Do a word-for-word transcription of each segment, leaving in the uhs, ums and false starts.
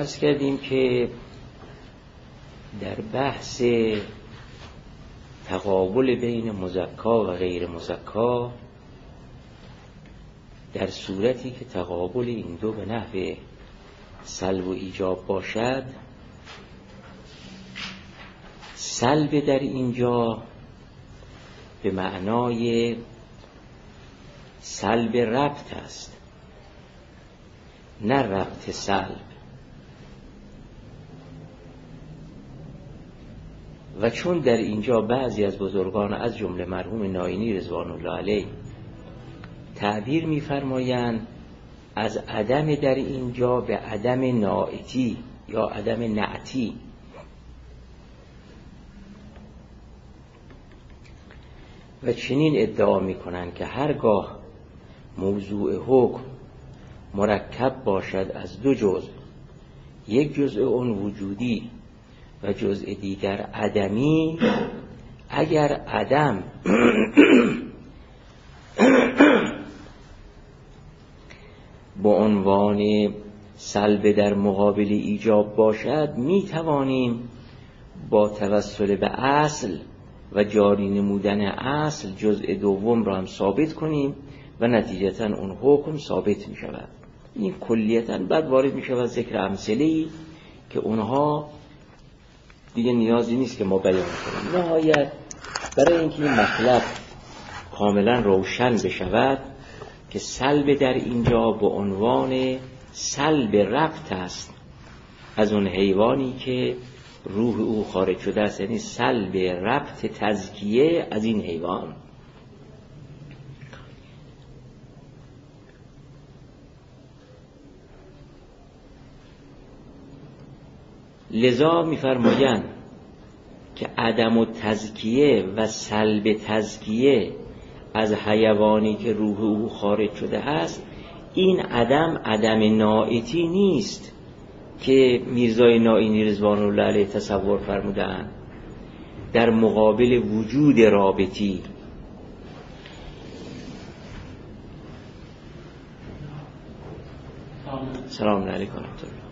عرض کردیم که در بحث تقابل بین مزکا و غیر مزکا، در صورتی که تقابل این دو به نحو سلب و ایجاب باشد، سلب در اینجا به معنای سلب ربط است، نه ربط سلب. و چون در اینجا بعضی از بزرگان از جمله مرحوم ناینی رضوان الله علیه تعبیر می‌فرمایند از عدم در اینجا به عدم ناعتی یا عدم نعتی، و چنین ادعا می‌کنند که هرگاه موضوع حکم مرکب باشد از دو جزء، یک جزء اون وجودی و جزء دیگر عدمی، اگر عدم با عنوان سلب در مقابل ایجاب باشد، می توانیم با توسل به اصل و جاری نمودن اصل جزء دوم را هم ثابت کنیم و نتیجتا اون حکم ثابت می شود. این کلیتا بعد وارد می شود ذکر امثله‌ای که اونها دیگه نیازی نیست که ما بیان کنیم. نهایت برای اینکه این مطلب کاملا روشن بشود که سلب در اینجا به عنوان سلب ربط است از اون حیوانی که روح او خارج شده است، یعنی سلب ربط تزکیه از این حیوان. لذا می‌فرمایند که عدم التزکیه و سلب تزکیه از حیوانی که روح او خارج شده است، این عدم عدم ناعتی نیست که میرزای ناینی رضوان الله علیه تصور فرمودند در مقابل وجود رابطی. سلام علیکم و رحمت الله.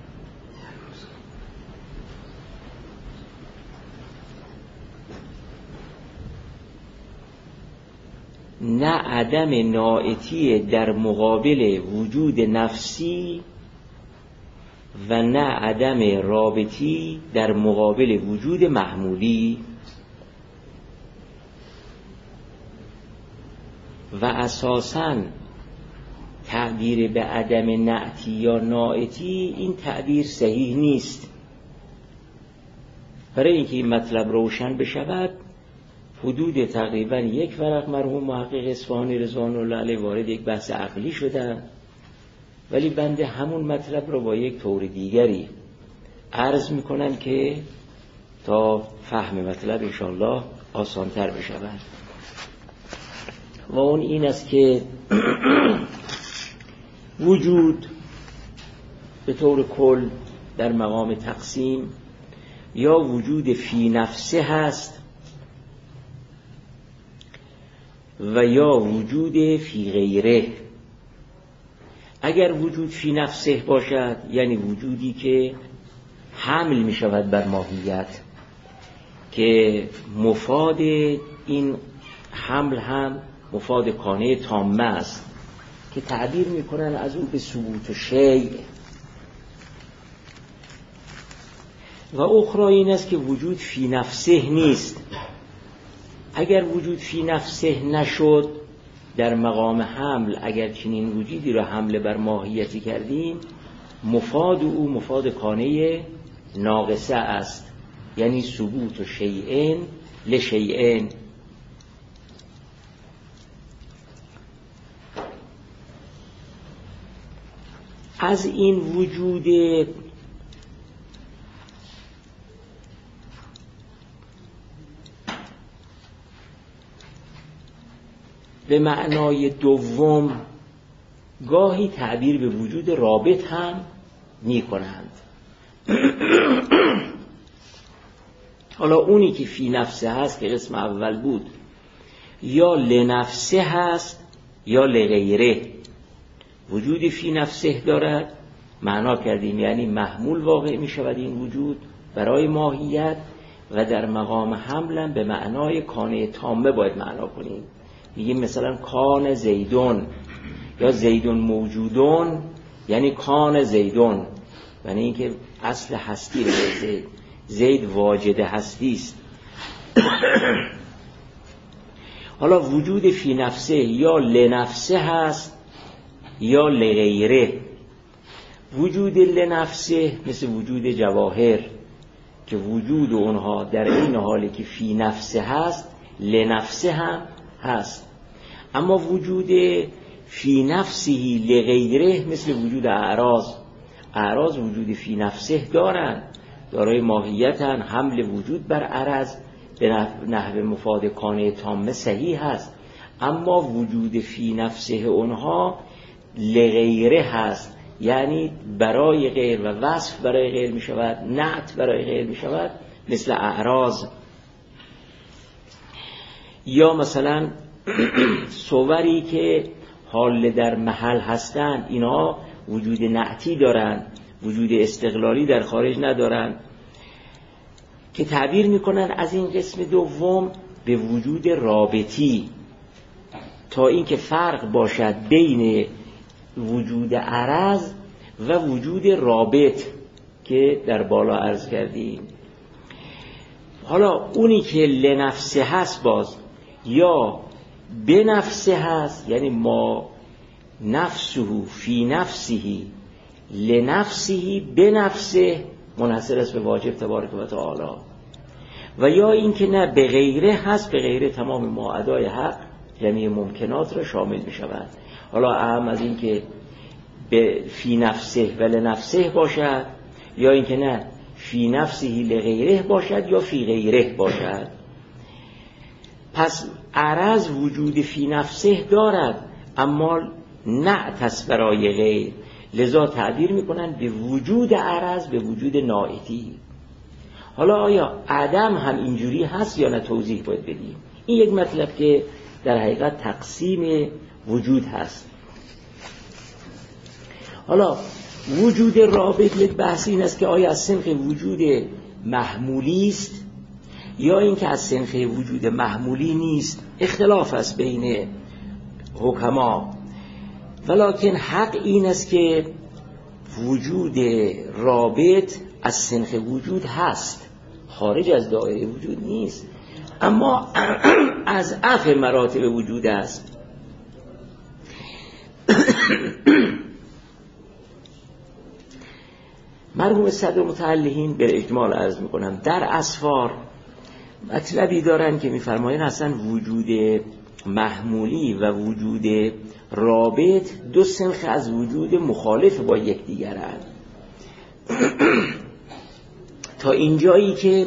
نه عدم ناعتی در مقابل وجود نفسی و نه عدم رابطی در مقابل وجود محمولی. و اساساً تعبیر به عدم نعتی یا ناعتی، این تعبیر صحیح نیست. برای اینکه این مطلب روشن بشود، حدود تقریبا یک ورق مرحوم محقق اصفهانی رضوان الله علیه وارد یک بحث عقلی شدن، ولی بنده همون مطلب رو با یک طور دیگری عرض میکنن که تا فهم مطلب انشاءالله آسانتر بشود. و اون این است که وجود به طور کل در مقام تقسیم یا وجود فی نفسه هست و یا وجود فی غیره. اگر وجود فی نفسه باشد یعنی وجودی که حمل می شود بر ماهیت، که مفاد این حمل هم مفاد کانه تامه است که تعبیر می کنن از اون به ثبوت و شیء. و اخرى این است که وجود فی نفسه نیست. اگر وجود فی نفسه نشد، در مقام حمل اگر چنین وجودی را حمله بر ماهیتی کردیم، مفاد او مفاد کانه ناقصه است، یعنی ثبوت و شیئین لشیئین. از این وجود به معنای دوم گاهی تعبیر به وجود رابط هم می کنند. حالا اونی که فی نفسه هست که قسم اول بود، یا لنفسه هست یا لغیره. وجود فی نفسه دارد، معنا کردیم، یعنی محمول واقع می شود این وجود برای ماهیت و در مقام حملم به معنای کانه تامه باید معنا کنیم. میگیم مثلا کان زیدون یا زیدون موجودون، یعنی کان زیدون، یعنی اینکه اصل هستی زید زید واجد هستی است. حالا وجود فی نفسه یا لنفسه هست یا لغیره. وجود لنفسه مثل وجود جواهر که وجود اونها در این حالی که فی نفسه هست لنفسه هم هست، اما وجود فی نفسه لغیره مثل وجود اعراض. اعراض وجود فی نفسه دارن، دارای ماهیتن، حمل وجود بر عرض به نحو مفاد کانه تامه صحیح هست، اما وجود فی نفسه اونها لغیره هست، یعنی برای غیر و وصف برای غیر می شود، نعت برای غیر می شود، مثل اعراض. یا مثلا صوری که حال در محل هستند، اینها وجود نعتی دارند، وجود استقلالی در خارج ندارند، که تعبیر میکنن از این قسم دوم به وجود رابطی، تا اینکه فرق باشد بین وجود عرض و وجود رابط که در بالا عرض کردیم. حالا اونی که لنفسه هست باز یا به نفسه هست، یعنی ما نفسه فی نفسه لنفسه به نفسه منحصر است به واجب تبارک و تعالی، و یا این که نه به غیره هست، به غیره تمام ما ادای حق جمیع ممکنات را شامل می شود. حالا اهم از این که به فی نفسه و لنفسه باشد، یا این که نه فی نفسه لغیره باشد یا فی غیره باشد. پس عرض وجود فی نفسه دارد اما نعت است برای غیر، لذا تعبیر میکنن به وجود عرض به وجود ناعتی. حالا آیا عدم هم اینجوری هست یا نه توضیح باید بدیم؟ این یک مطلب که در حقیقت تقسیم وجود هست. حالا وجود رابط یک بحث این است که آیا از صنف وجود محمولی است یا اینکه از صنف وجود محمولی نیست. اختلاف است بین حکما، ولکن حق این است که وجود رابط از صنف وجود هست، خارج از دایره وجود نیست، اما از اف مراتب وجود است. مرحوم صدر متعلقین به اجمال عرض میکنم در اسفار مطلبی دارن که میفرمایند اصلا وجود محمولی و وجود رابط دو صنف از وجود مخالف با یکدیگرند. تا اینجایی که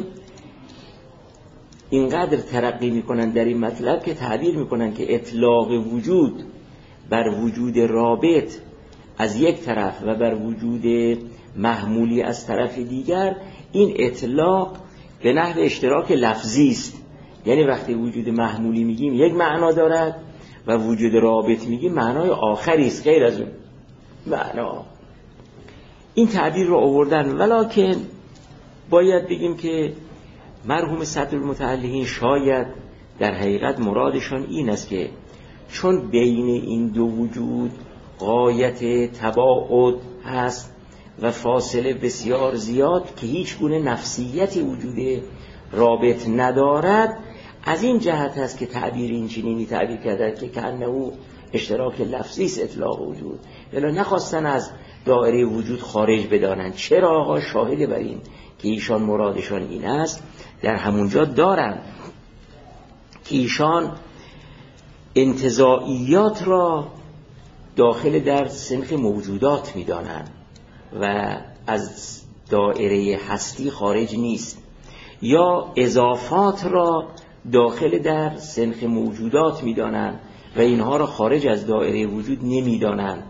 اینقدر ترقی میکنن در این مطلب که تعبیر میکنن که اطلاق وجود بر وجود رابط از یک طرف و بر وجود محمولی از طرف دیگر، این اطلاق به نحو اشتراک لفظی است. یعنی وقتی وجود محمولی میگیم یک معنا دارد و وجود رابط میگیم معنای آخری است غیر از اون معنا. این تعبیر رو آوردن، ولکن باید بگیم که مرحوم صدر المتعلقین شاید در حقیقت مرادشان این است که چون بین این دو وجود غایت تباعد هست و فاصله بسیار زیاد که هیچ گونه نفسیتی وجود رابط ندارد، از این جهت هست که تعبیر این چنینی تعبیر کردن که کانه او اشتراک لفظی است اطلاق وجود، ولی نخواستن از دایره وجود خارج بدانند. چرا آقا شاهد بر این که ایشان مرادشان این است در همونجا دارند که ایشان انتزاعیات را داخل در صنف موجودات می‌دانند و از دایره هستی خارج نیست، یا اضافات را داخل در صنف موجودات می‌دانند و اینها را خارج از دایره وجود نمی‌دانند.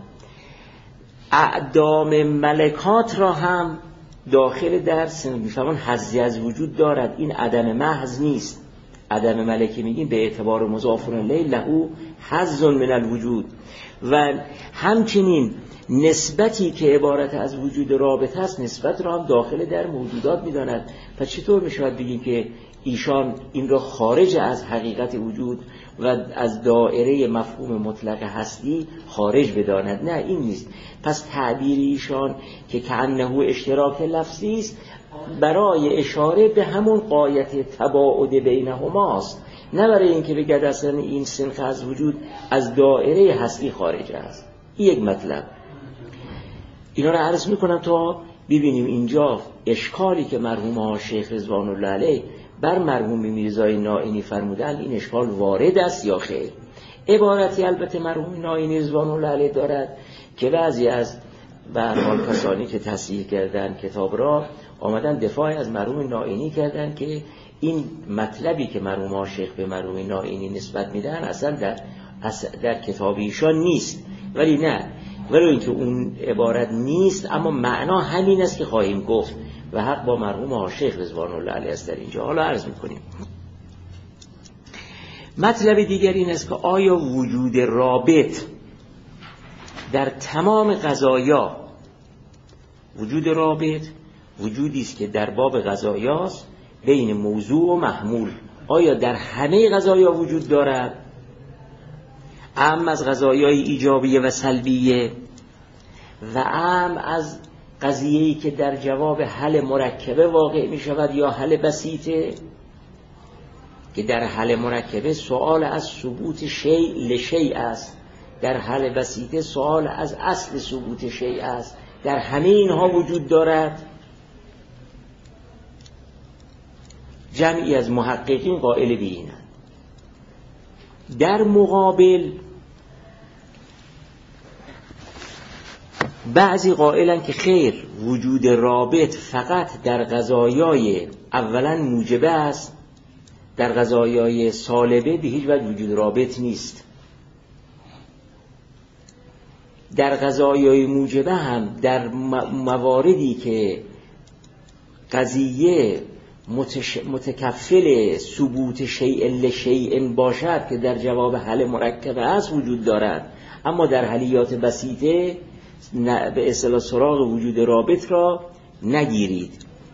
اعدام ملکات را هم داخل در صنف می‌فهمون حظی از وجود دارد، این عدم محض نیست. عدم ملکی میگیم به اعتبار مضاف الیه له حظ من الوجود. و همچنین نسبتی که عبارت از وجود رابط است نسبت را هم داخل در موجودات می‌داند. پس چطور می‌شود بگیم که ایشان این را خارج از حقیقت وجود و از دایره مفهوم مطلق هستی خارج بداند؟ نه، این نیست. پس تعبیر ایشان که کأنه اشتراک لفظی است برای اشاره به همون غایت تباعد بینهماست، نه برای اینکه بگد اصلا این صنف از وجود از دایره هستی خارج است. این یک مطلب. اینا رو عرض میکنم تا ببینیم اینجا اشکالی که مرحوم ها شیخ رضوان الله علیه بر مرحوم میرزای نائینی فرمودن این اشکال وارد است یا خیر. عبارتی البته مرحوم نائینی رضوان الله علیه دارد که بعضی از به هر حال کسانی که تصحیح کردن کتاب را آمدن دفاع از مرحوم نائینی کردن که این مطلبی که مرحوم ها شیخ به مرحوم نائینی نسبت میدن اصلا در, در کتاب ایشان نیست. ولی نه، ولی اینکه اون عبارت نیست اما معنا همین است که خواهیم گفت و حق با مرحوم ها شیخ رضوان الله علیه است در اینجا. حالا عرض میکنیم مطلب دیگر این است که آیا وجود رابط در تمام قضایا، وجود رابط وجودی است که در باب قضایاست بین موضوع و محمول، آیا در همه قضایا وجود دارد؟ اعم از قضایای ایجابیه و سلبیه و اعم از قضیه‌ای که در جواب حل مرکبه واقع می شود یا حل بسیطه، که در حل مرکبه سوال از ثبوت شیء لشیء است، در حل بسیطه سوال از اصل ثبوت شیء است. در همه اینها وجود دارد. جمعی از محققین قائل به اینند. در مقابل بعضی قائلند که خیر، وجود رابط فقط در قضایای اولا موجبه است، در قضایای سالبه به هیچ وجه وجود رابط نیست. در قضایای موجبه هم در مواردی که قضیه متش... متکفل ثبوت شیء لشیء باشد که در جواب حل مرکبه است وجود دارد، اما در حلیات بسیطه به اصطلاح سراغ وجود رابط را نگیرید.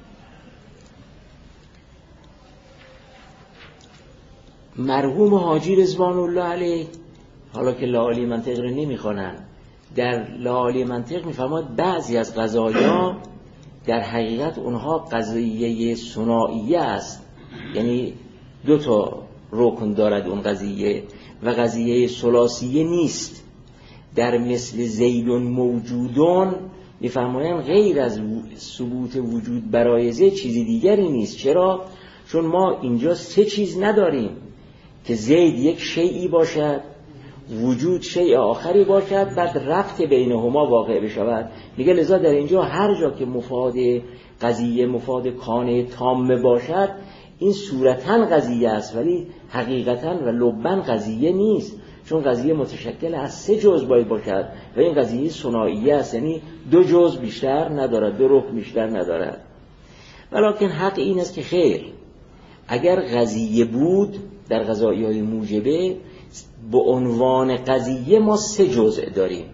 مرحوم حاجی رضوان الله علیه، حالا که لاعالی منطق رو نمیخوانن، در لاعالی منطق میفرماد بعضی از قضایا در حقیقت اونها قضیه ثنائیه است، یعنی دو تا رکن دارد اون قضیه و قضیه ثلاثیه نیست. در مثل زید موجودون میفرمایند غیر از ثبوت وجود برای زید چیزی دیگری نیست. چرا؟ چون ما اینجا سه چیز نداریم که زید یک شیئی باشد، وجود شیء آخری باشد، بعد ربط بینهما واقع بشود. میگه لذا در اینجا هر جا که مفاد قضیه مفاد کانه تام باشد این صورتاً قضیه است ولی حقیقتاً و لباً قضیه نیست، چون قضیه متشکل از سه جزء باید باشد و این قضیه ثنائیه است، یعنی دو جزء بیشتر ندارد، دو رکن بیشتر ندارد. ولکن حق این است که خیر، اگر قضیه بود در قضایای موجبه به عنوان قضیه ما سه جزء داریم.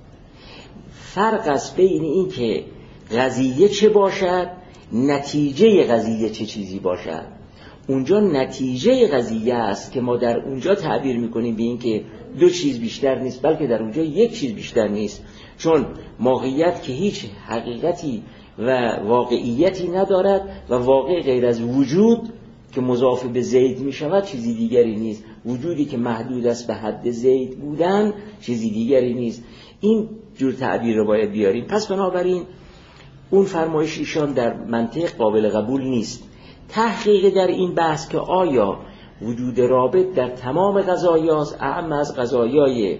فرق است بین این که قضیه چه باشد، نتیجه قضیه چه چیزی باشد. اونجا نتیجه قضیه است که ما در اونجا تعبیر میکنیم به این که دو چیز بیشتر نیست، بلکه در اونجا یک چیز بیشتر نیست، چون ماهیت که هیچ حقیقتی و واقعیتی ندارد و واقع غیر از وجود که مضاف به زید می شود چیزی دیگری نیست. وجودی که محدود است به حد زید بودن چیزی دیگری نیست. این جور تعبیر رو باید بیاریم. پس بنابراین اون فرمایش ایشان در منطق قابل قبول نیست. تحقیق در این بحث که آیا وجود رابط در تمام قضایاست، اعم از قضایای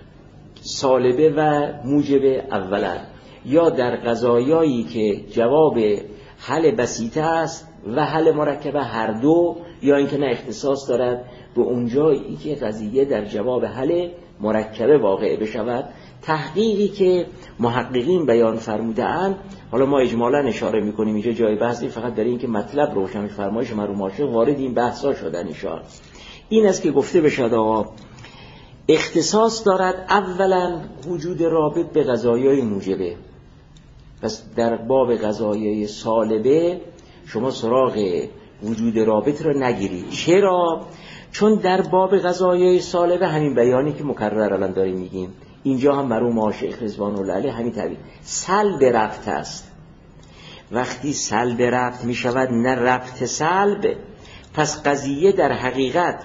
سالبه و موجبه اولا، یا در قضایایی که جواب حل بسیطه است و حل مرکبه هر دو، یا اینکه نه اختصاص دارد به اونجایی که قضیه در جواب حل مرکبه واقع بشود. تحقیقی که محققین بیان فرموده اند، حالا ما اجمالا اشاره میکنیم اینجا جای بحثی فقط در این که مطلب روشن فرمایش مرحوم عاشق وارد این بحثا شدن ایشان این است که گفته بشد آقا اختصاص دارد اولا وجود رابط به قضایای موجبه. پس در باب قضایای سالبه شما سراغ وجود رابط رو نگیرید. چرا؟ چون در باب قضایای سالبه همین بیانی که مکرر الان داریم میگیم، اینجا هم مرحوم آقا شیخ رضوان الله علیه همین تعبیر سلب ربط است. وقتی سلب ربط می شود نه ربط سلب، پس قضیه در حقیقت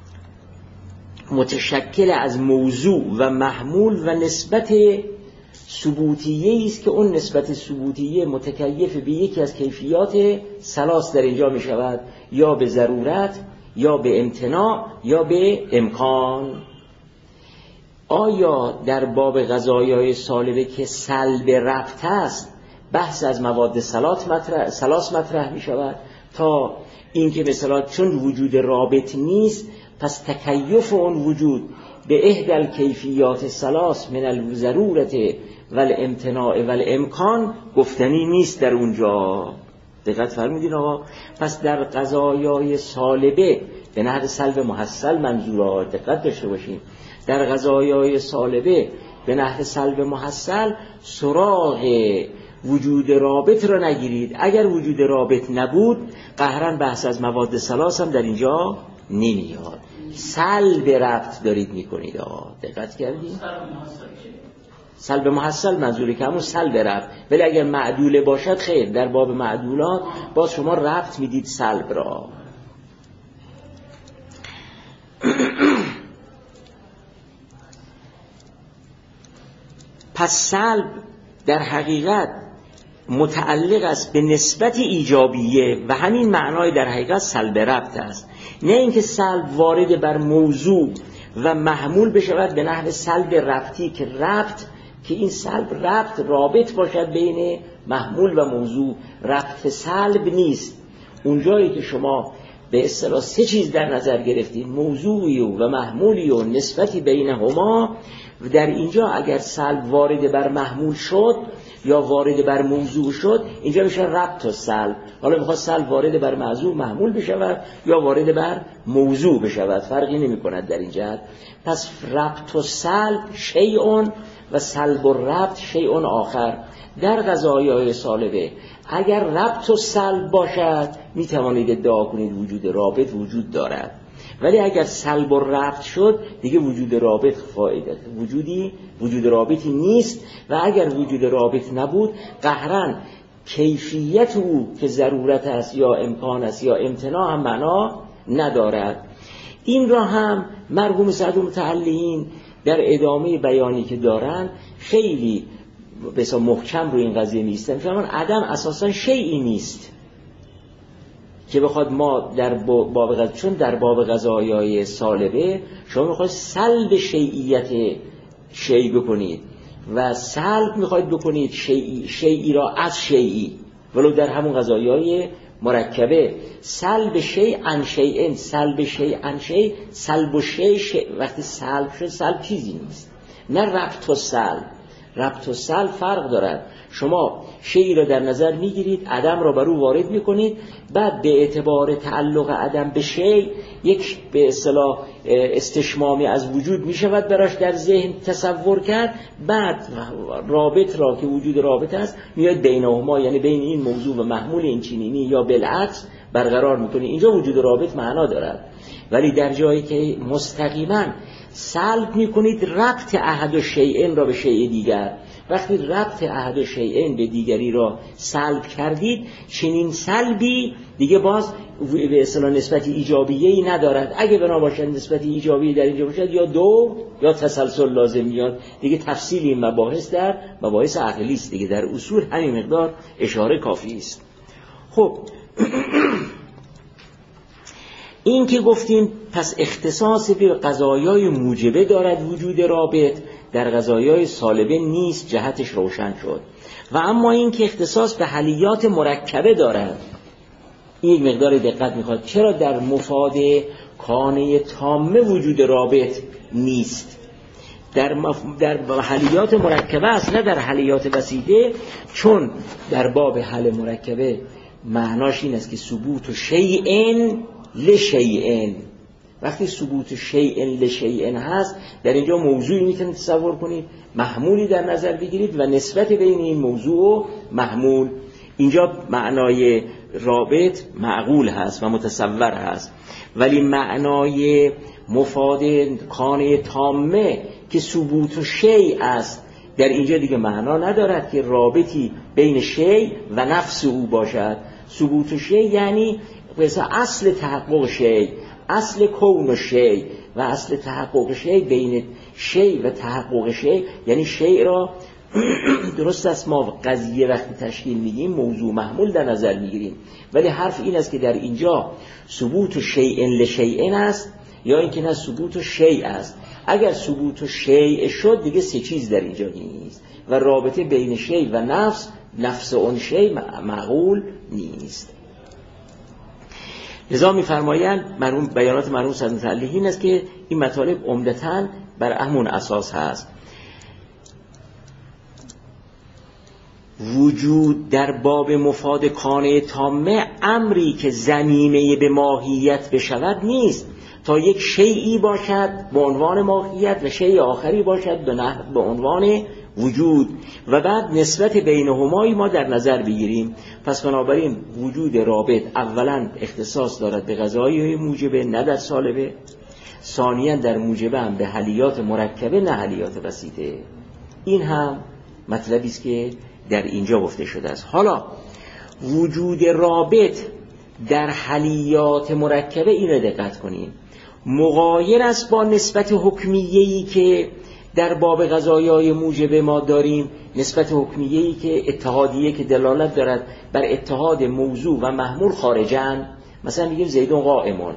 متشکل از موضوع و محمول و نسبت ثبوتیه است که اون نسبت ثبوتیه متکیف به یکی از کیفیات ثلاث در اینجا می شود، یا به ضرورت یا به امتناع یا به امکان. آیا در باب قضایای سالبه که سلب ربط است بحث از مواد ثلاث مطرح ثلاث مطرح می شود تا اینکه مثلا چون وجود رابط نیست پس تکیف اون وجود به احدى کیفیات ثلاث من الضرورت و الامتناع و الامکان گفتنی نیست در اونجا. دقت فرمودین آقا؟ پس در قضایای سالبه به نحو سلب محصل منظورها دقت داشته باشین. در قضایای سالبه به نحو سلب محصل سراغ وجود رابط را نگیرید. اگر وجود رابط نبود قهرن بحث از مواد ثلاث هم در اینجا نمیاد. سلب ربط دارید میکنید آقا، دقت کردید؟ سلب محصل منظوری که همون سلب ربط، ولی اگر معدوله باشد خیر، در باب معدولات باز شما ربط میدید سلب را. پس سلب در حقیقت متعلق است به نسبت ایجابیه و همین معنای در حقیقت سلب ربط است، نه اینکه سلب وارد بر موضوع و محمول بشود به نحو سلب ربطی که ربط که این سلب ربط رابط باشد بین محمول و موضوع. ربط سلب نیست. اونجایی که شما به اصطلاح سه چیز در نظر گرفتید، موضوعی و محمولی و نسبتی بینهما، در اینجا اگر سلب وارد بر محمول شد یا وارد بر موضوع شد اینجا میشه ربط و سلب. حالا میخواد سلب وارد بر موضوع محمول بشود یا وارد بر موضوع بشود، فرقی نمی کند در این جهت. پس ربط و سلب شیئون و سلب و ربط شیئون آخر. در قضایای سالبه اگر ربط و سلب باشد میتوانید ادعا کنید وجود رابط وجود دارد، ولی اگر سلب و ربط شد دیگه وجود رابط فایده وجودی وجود رابطی نیست، و اگر وجود رابط نبود قهرن کیفیت او که ضرورت است یا امکان است یا امتناع هم معنا ندارد. این را هم مرحوم سعد المتعلقین در ادامه بیانی که دارن خیلی بسا محکم رو این قضیه نیستن. فرمان عدم اساسا شیئی نیست که بخواد ما در باب غذا، چون در باب قضایای سالبه شما میخواید سلب شیعیت شیع بکنید و سلب میخواید بکنید شیعی شیعی را از شیعی، ولو در همون قضایای مرکبه سلب شیع عن شیء، سلب شیع عن شیء، سلب و شیع شی... وقتی سلب شد سلب چیزی نیست، نه ربط و سلب. ربط و سلب فرق دارد. شما شیعی را در نظر میگیرید، عدم را بر او وارد میکنید، بعد به اعتبار تعلق عدم به شیع یک به اصطلاح استشمامی از وجود میشود براش در ذهن تصور کرد، بعد رابط را که وجود رابط است میاد بینهما، یعنی بین این موضوع و محمول این چنینی یا بالعکس برقرار میکنید. اینجا وجود رابط معنا دارد. ولی در جایی که مستقیما سلب میکنید ربط احد و شیئن را به شیء دیگر، وقتی ربط احد و شیئن به دیگری را سلب کردید، چنین سلبی دیگه باز به اصطلاح نسبت ایجابیه‌ای ندارد. اگه بنا باشد نسبت ایجابی در اینجا باشد یا دو یا تسلسل لازم میاد. دیگه تفصیل این مباحث در مباحث عقلی است دیگه، در اصول همین مقدار اشاره کافی است. خب این که گفتیم پس اختصاص به قضایای موجبه دارد وجود رابط، در قضایای سالبه نیست، جهتش روشن شد. و اما این که اختصاص به حلیات مرکبه دارد، این مقدار دقت میخواد. چرا در مفاد کانه تامه وجود رابط نیست؟ در, مف... در حلیات مرکبه است، نه در حلیات بسیطه. چون در باب حل مرکبه معناش این است که ثبوت و شیئن لشیئن، وقتی ثبوت شیء لشیء هست، در اینجا موضوعی میتونید تصور کنید، محمولی در نظر بگیرید و نسبت بین این موضوع و محمول، اینجا معنای رابط معقول هست و متصور هست. ولی معنای مفاد کانه تامه که ثبوت شیء است، در اینجا دیگه معنا ندارد که رابطی بین شیء و نفس او باشد. ثبوت شیء یعنی مثلا اصل تحقق شیء، اصل کون شیء و اصل تحقق شیء، بین شیء و تحقق شیء، یعنی شیء را درست است ما قضیه وقتی تشکیل میدیم موضوع محمول در نظر میگیریم، ولی حرف این است که در اینجا ثبوت شیء لشیء است یا اینکه نه ثبوت شیء است. اگر ثبوت شیء شد دیگه سه چیز در اینجا نیست و رابطه بین شیء و نفس، نفس اون شیء معقول نیست. لذا می‌فرمایند مرحوم بیانات مرحوم صدر متعلی این است که این مطالب عمدتاً بر همون اساس هست. وجود در باب مفاد کانه تامه امری که ضمیمه به ماهیت بشود نیست، تا یک شیئی باشد به عنوان ماهیت و شیء آخری باشد به عنوان وجود و بعد نسبت بینهمایی ما در نظر بگیریم. پس بنابراین وجود رابط اولا اختصاص دارد به قضایای موجبه نه در سالبه، ثانیاً در موجبه هم به حلیات مرکبه نه حلیات بسیطه. این هم مطلبی است که در اینجا گفته شده است. حالا وجود رابط در حلیات مرکبه این را دقت کنیم، مغایر است با نسبت حکمیه‌ای که در باب قضایای موجبه ما داریم، نسبت حکمیه‌ای که اتحادیه که دلالت دارد بر اتحاد موضوع و محمول خارجاً. مثلا میگیم زیدون قائمون،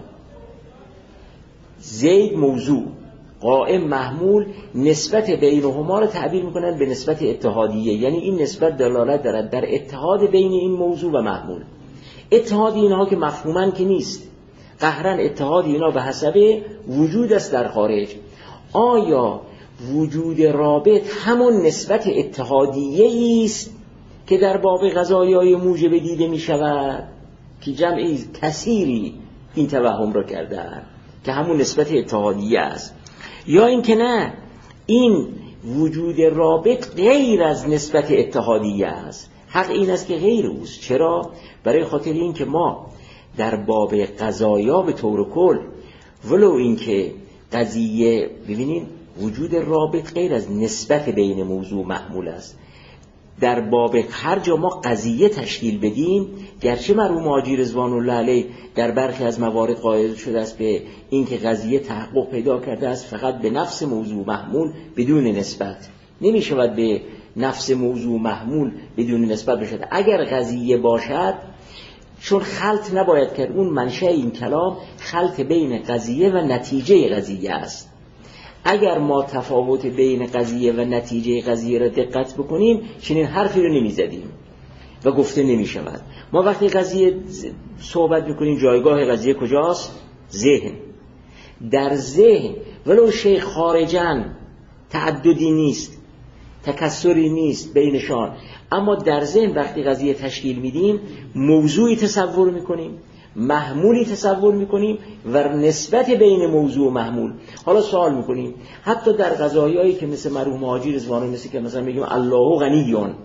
زید موضوع، قائم محمول، نسبت بینهما رو تعبیر میکنن به نسبت اتحادیه، یعنی این نسبت دلالت دارد در اتحاد بین این موضوع و محمول. اتحاد اینها که مفهوماً که نیست، قهرن اتحاد اینا به حسب وجود است در خارج. آیا وجود رابط همون نسبت اتحادیه است که در باب قضایای موجبه دیده می شود که جمعی کثیری این توهم را کردن که همون نسبت اتحادیه است، یا اینکه نه این وجود رابط غیر از نسبت اتحادیه است؟ حق این است که غیر اوست. چرا؟ برای خاطر این که ما در باب قضایا به طور کل ولو این که قضیه ببینین وجود رابط غیر از نسبت بین موضوع محمول است، در باب هر جا ما قضیه تشکیل بدیم، گرچه مرحوم حاجی رضوان الله علیه در برخی از موارد قائل شده است به این که قضیه تحقق پیدا کرده است فقط به نفس موضوع محمول بدون نسبت، نمی شود به نفس موضوع محمول بدون نسبت بشد. اگر قضیه باشد، چون خلط نباید کرد، اون منشأ این کلام خلط بین قضیه و نتیجه قضیه است. اگر ما تفاوت بین قضیه و نتیجه قضیه را دقت بکنیم چنین حرفی رو نمی زدیم و گفته نمی شود. ما وقتی قضیه صحبت میکنیم جایگاه قضیه کجاست؟ ذهن. در ذهن ولو شیء خارجاً تعددی نیست، تکسری نیست بینشان، اما در ذهن وقتی قضیه تشکیل میدیم موضوعی تصور میکنیم، محمولی تصور میکنیم و نسبت بین موضوع و محمول. حالا سوال میکنیم حتی در قضایایی که مثل مرحوم حاجی رضوانی، مثل که مثلا میگیم الله غنیون،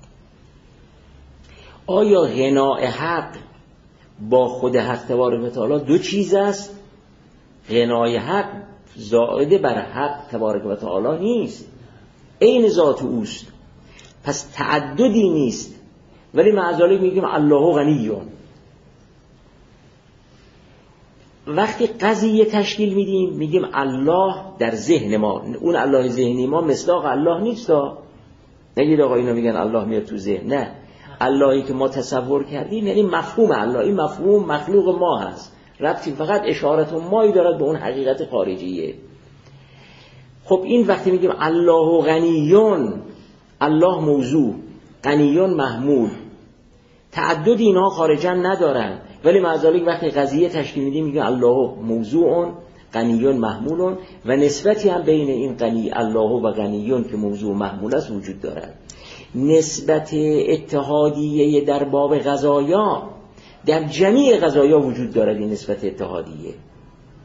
آیا غنای حق با خود حق تبارک و تعالی دو چیز است؟ غنای حق زائد بر حق تبارک و تعالی نیست، عین ذات اوست، پس تعددی نیست، ولی معذالی میگیم الله غنیون. وقتی قضیه تشکیل میدیم میگیم الله در ذهن ما، اون الله ذهنی ما مصداق الله نیست. نگید آقا اینا میگن الله میاد تو ذهن، نه، اللهی که ما تصور کردیم یعنی مفهوم الله، این مفهوم مخلوق ما هست، ربطی فقط اشارت مایی دارد به اون حقیقت خارجیه. خب این وقتی میگیم الله غنیون، الله موضوع، غنیون محمول، تعدد اینها خارجا ندارن، ولی معذالی وقتی قضیه تشکیل میدیم میگیم الله موضوعون غنیون محمولون و نسبتی هم بین این غنی الله و غنیون که موضوع محمول است وجود دارد. نسبت اتحادیه در باب قضایا در جمیع قضایا وجود دارد، این نسبت اتحادیه.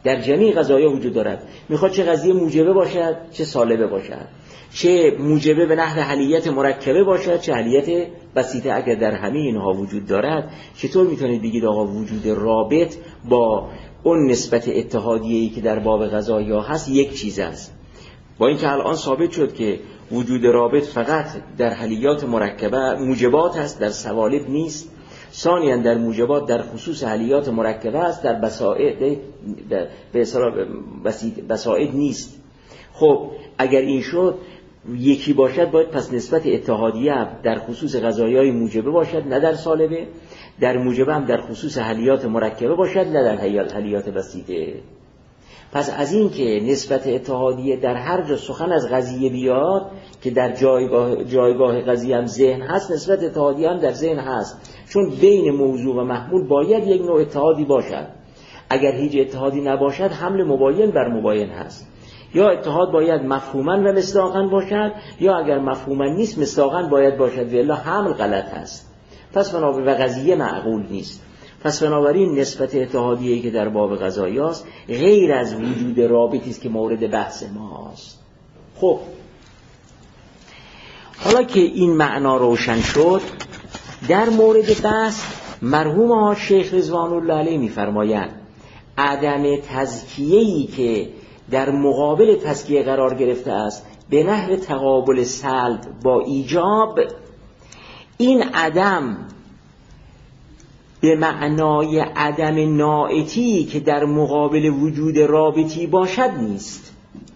در جمیع قضایا وجود دارد. میخواد چه قضیه موجبه باشد چه سالبه باشد، چه موجبه به نحو حلیت مرکبه باشد چه حلیت بسیطه. اگر در همه اینها وجود دارد، چطور میتونید بگید آقا وجود رابط با اون نسبت اتحادیه‌ای که در باب قضایا هست یک چیز است؟ با اینکه الان ثابت شد که وجود رابط فقط در حلیات مرکبه موجبات است، در سوالب نیست. ثانیاً در موجبات در خصوص حلیات مرکبه است، در بسائد به اصطلاح بسائد نیست. خب اگر این شد یکی باشد، باید پس نسبت اتحادیه در خصوص قضایای موجبه باشد نه در سالبه، در موجبه هم در خصوص حلیات مرکبه باشد نه در حلیات بسیطه. پس از این که نسبت اتحادیه در هر جا سخن از قضیه بیاد که در جایگاه, جایگاه قضیه هم ذهن هست، نسبت اتحادیه هم در ذهن هست، چون بین موضوع و محمول باید یک نوع اتحادی باشد. اگر هیچ اتحادی نباشد حمل مباین بر مباین هست. یا اتحاد باید مفهوماً و مصداقاً باشد، یا اگر مفهوماً نیست مصداقاً باید باشد، والا حمل غلط هست. پس بنابراین و قضیه معقول نیست. پس بنابراین نسبت اتحادیه‌ای که در باب قضایاست غیر از وجود رابطی است که مورد بحث ماست. خب حالا که این معنا روشن شد، در مورد بحث مرحوم ها شیخ رضوان الله علیه می‌فرمایند عدم تزکیه‌ای که در مقابل تزکیه قرار گرفته است به نحو تقابل سلب با ایجاب، این عدم به معنای عدم ناعتی که در مقابل وجود رابطی باشد نیست.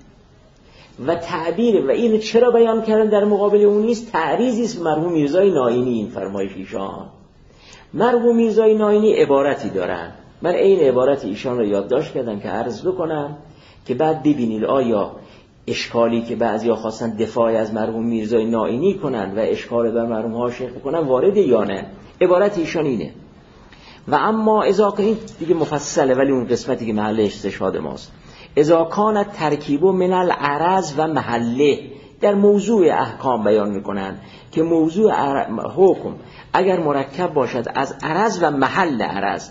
و تعبیر و این چرا بیان کردن در مقابل اون نیست؟ تعریضی است مرحوم میرزای ناینی این فرمایش ایشان. مرحوم میرزای ناینی عبارتی دارن، من این عبارت ایشان رو یادداشت کردم که عرض بکنم که بعد ببینید آیا اشکالی که بعضیا خواستن دفاع از مرحوم میرزای ناینی کنن و اشکال بر مرحوم ها شیخ بکنن وارد یا نه. عبارت ایشان اینه: و اما اذا این دیگه مفصله ولی اون قسمتی که محل استشهاد ماست، اذا کان ترکیب من العرض و محله، در موضوع احکام بیان میکنن که موضوع حکم اگر مرکب باشد از عرض و محل عرض،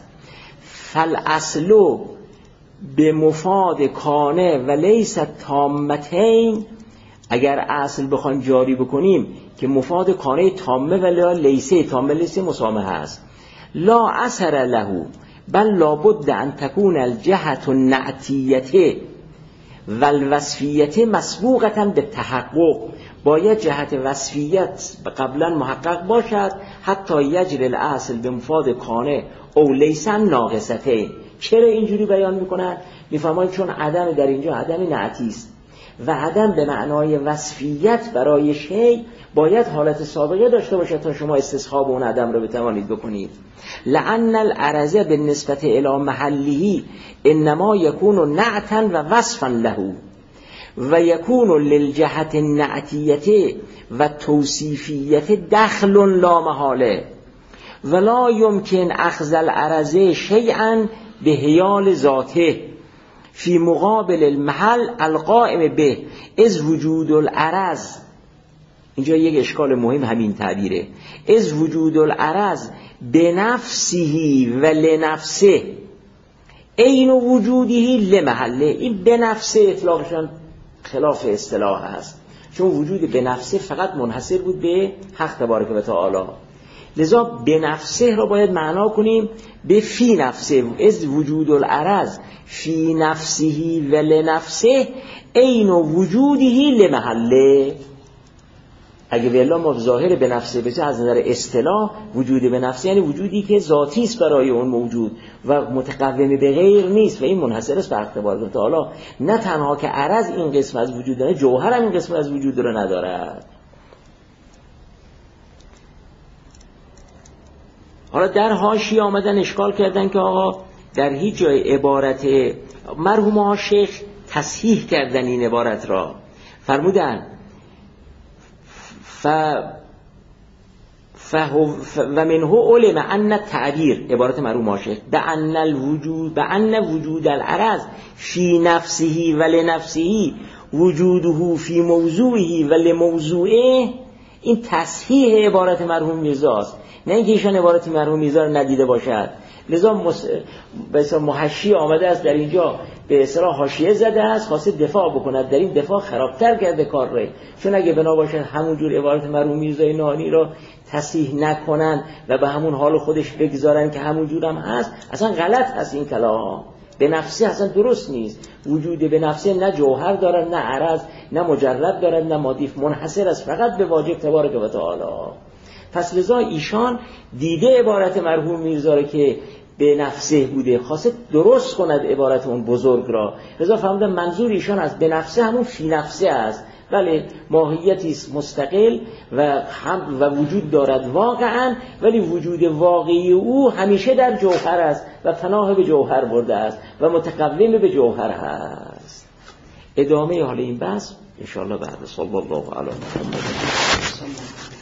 فالاصل به مفاد کانه و لیست تامتین، اگر اصل بخوایم جاری بکنیم که مفاد کانه تامه و لیسه تامه لیسه مسامه هست، لا اثر له بل لابد ان تكون الجهت النعتیه و الوصفیه مسبوقه به تحقق، باید جهت وصفیت قبلا محقق باشد حتی یجری الاصل به مفاد کانه او لیسن ناقصتین. چرا اینجوری بیان میکنن؟ میفهمن چون عدم در اینجا عدم نعتی است و عدم به معنای وصفیت برای شیء باید حالت سابقه داشته باشد تا شما استصحاب اون عدم رو بتوانید بکنید. لأن العرض بالنسبة الى محله انما يكون نعتا و وصفا له و يكون للجهة النعتیه و توصیفیه دخل لا محاله ولا يمكن اخذ العرض شيئا به حیال ذاته فی مقابل المحل القائم به از وجود العرض. اینجا یک اشکال مهم همین تعبیره، از وجود العرض به نفسه و لنفسه عین وجودی لمحله. این به نفسه اطلاقشان خلاف اصطلاح است، چون وجود به نفسه فقط منحصر بود به حق تبارک و تعالی، لذا به نفسه را باید معنا کنیم به فی نفسه، از وجود العرض فی نفسه و لنفسه عین وجودی لمحله. اگه والله ما ظاهر به نفسه بشه از نظر اصطلاح وجود به نفسه یعنی وجودی که ذاتی است برای اون موجود و متقوم به غیر نیست و این منحصر است به حق تبارک و تعالی. نه تنها که عرض این قسم از وجود داره، جوهر هم این قسم از وجود رو ندارد. حالا در حاشیه آمدن اشکال کردن که آقا در هیچ جای عبارت مرحوم ها شیخ تصحیح کردن این عبارت را، فرمودن ف فهو ف و منه علم ان التعبیر، عبارت مرحوم ها شیخ به ان الوجود به ان وجود العرض فی نفسه و لنفسه وجوده فی موضوعه و لموضوعه. این تصحیح عبارت مرحوم میرزا است، نه اینکه ایشان عبارت مرحوم میرزا رو ندیده باشد. لذا مس... بسیار محشی آمده است در اینجا به اصطلاح حاشیه زده است، خواسته دفاع بکند، در این دفاع خرابتر کرده کار رو. چون اگه بنا باشد همون جور عبارت مرحوم میرزای ناهانی رو تصحیح نکنن و به همون حال خودش بگذارن که همون جورم هست، اصلا غلط هست این کلام. به نفسه اصلا درست نیست. وجود به نفسه نه جوهر دارد، نه عرض، نه مجرد دارد، نه مادیف، منحصر است فقط به واجب تبارک و تعالی. پس لذا ایشان دیده عبارت مرحوم میرزا که به نفسه بوده، خواسته درست کند عبارت اون بزرگ را. لذا فهمیدم منظور ایشان از به نفسه همون فی نفسه است. بله ماهیتی است مستقل و هم و وجود دارد واقعا، ولی وجود واقعی او همیشه در جوهر است و پناه به جوهر برده است و متقوم به جوهر هست. ادامه حال این بحث ان شاء الله بعد. صلی الله علی محمد.